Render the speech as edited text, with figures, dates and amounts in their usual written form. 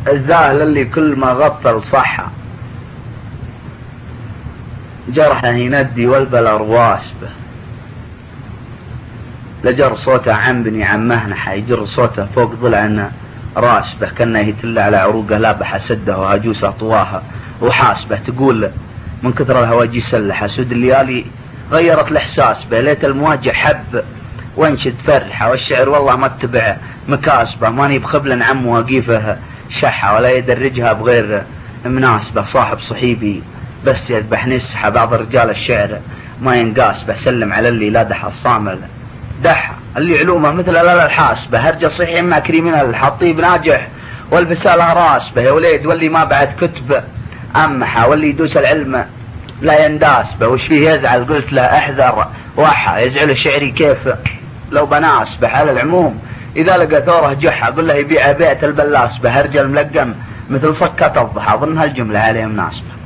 الذاهل اللي كل ما غفل صحة، جرحه يندي والبلا رواسبه، لجر صوته عن بني عمهنا حيجر صوته فوق ضلعنا راسبه، كانه يتل على عروقه لابح سده وهاجوسه طواها وحاسبه. تقول من كثر الهواجي سلحه سود الليالي غيرت الاحساس به، ليت المواجع حب وانشد فرحه، والشعر والله ما اتبع مكاسبه، ماني بخبل عم واقيفه شحه ولا يدرجها بغير مناسبه. صاحب صحيبي بس يذبح نسحه، بعض الرجال الشعر ما ينقاس به، سلم على اللي لا دح الصامل دحى، اللي علومه مثل الاله الحاسبه، هرجه صحيح اما كريمين الحطيب ناجح والبسالة راسبه، يا وليد واللي ما بعد كتب امحى، واللي يدوس العلم لا ينداس به، وش فيه يزعل قلت له احذر وحى، يزعل شعري كيف لو بناسبه. على العموم اذا لقى ثوره جحا قل له يبيع بيعة البلاس به، هرجه الملقم مثل صكة الضحى، ظن هالجملة عليه مناسبة.